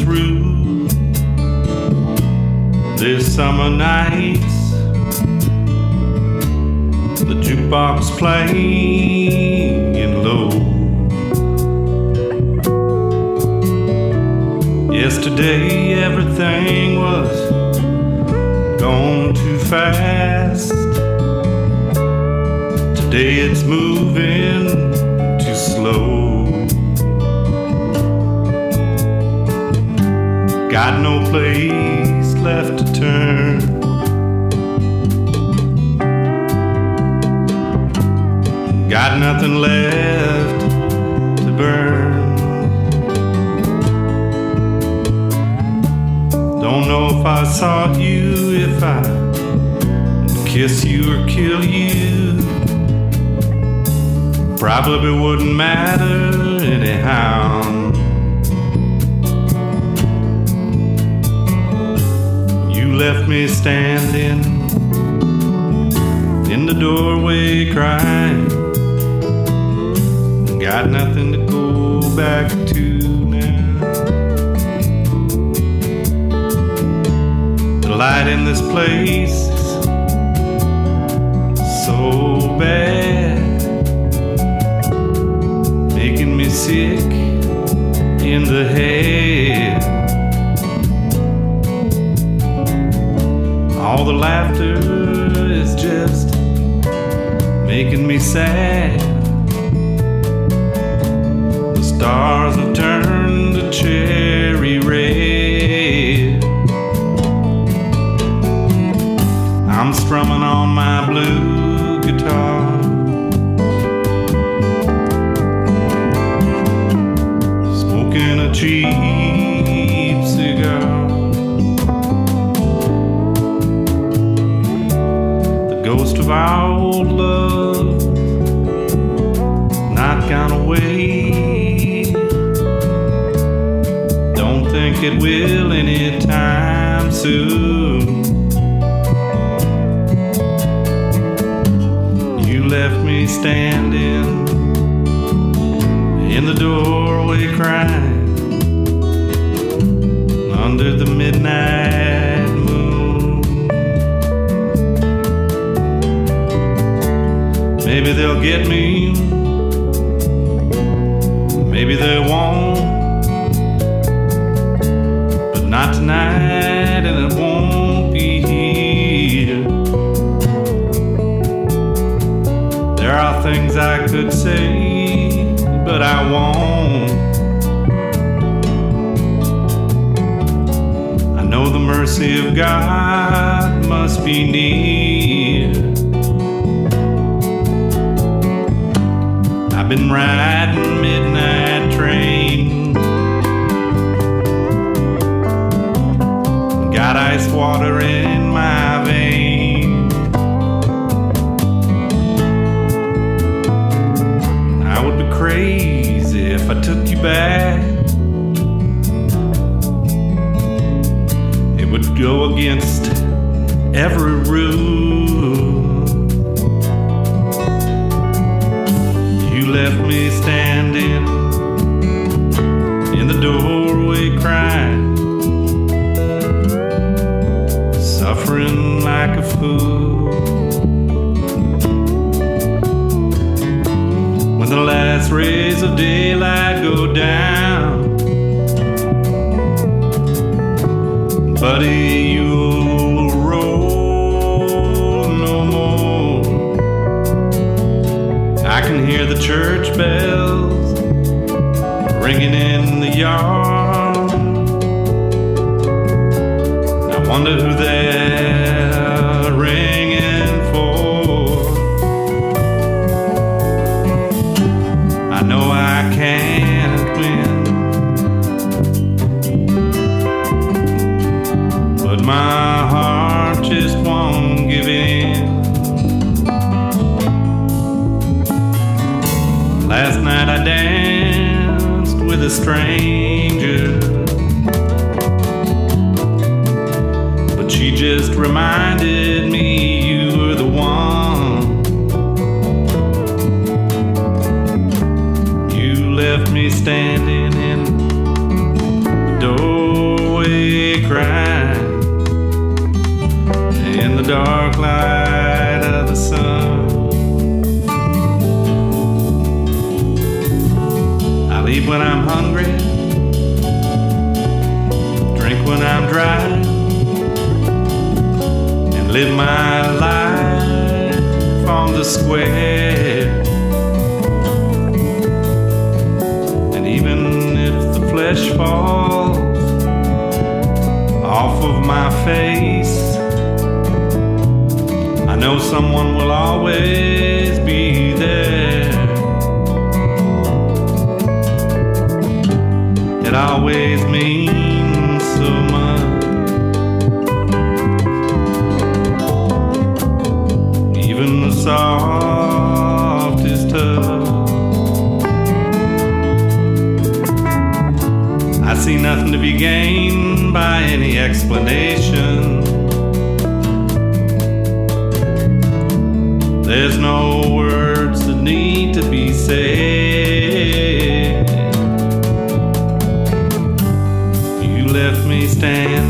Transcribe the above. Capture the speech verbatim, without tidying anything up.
through this summer nights, the jukebox playing low. Yesterday everything was gone too fast. Today it's moving too slow. Got no place left to turn. Got nothing left to burn. Don't know if I sought you, if I kiss you or kill you. Probably wouldn't matter anyhow. You left me standing in the doorway crying. Got nothing to go back to now. The light in this place is so bad, making me sick in the head. All the laughter is just making me sad. The stars have turned to cherry red. I'm strumming on my blue guitar, smoking a cheap cigar. The ghost of our old love not gone away. Don't think it will anytime soon. You left me standing in the doorway crying under the midnight moon. Maybe they'll get me, maybe they won't, but not tonight, and it won't be here. There are things I could say, but I won't. I know the mercy of God must be near. I've been riding midnight train, got ice water in my vein. I would be crazy if I took you back. It would go against every rule. You left me standing in the doorway crying, suffering like a fool. When the last rays of daylight go down, buddy, you'll roll no more. I can hear the church bells ringing in the yard. I wonder who they're ringing for. I know I can't win, but my heart just won't give in. Last night I danced with a stranger, but she just reminded me you were the one. You left me standing in the door crying in the dark light of the sun. I'll eat when I'm hungry, drink when I'm dry, and live my life on the square. And even if the flesh falls off of my face, I know someone will always be there. It always means so much. Even the softest touch. I see nothing to be gained by any explanation. There's no words that need to be said. You left me stand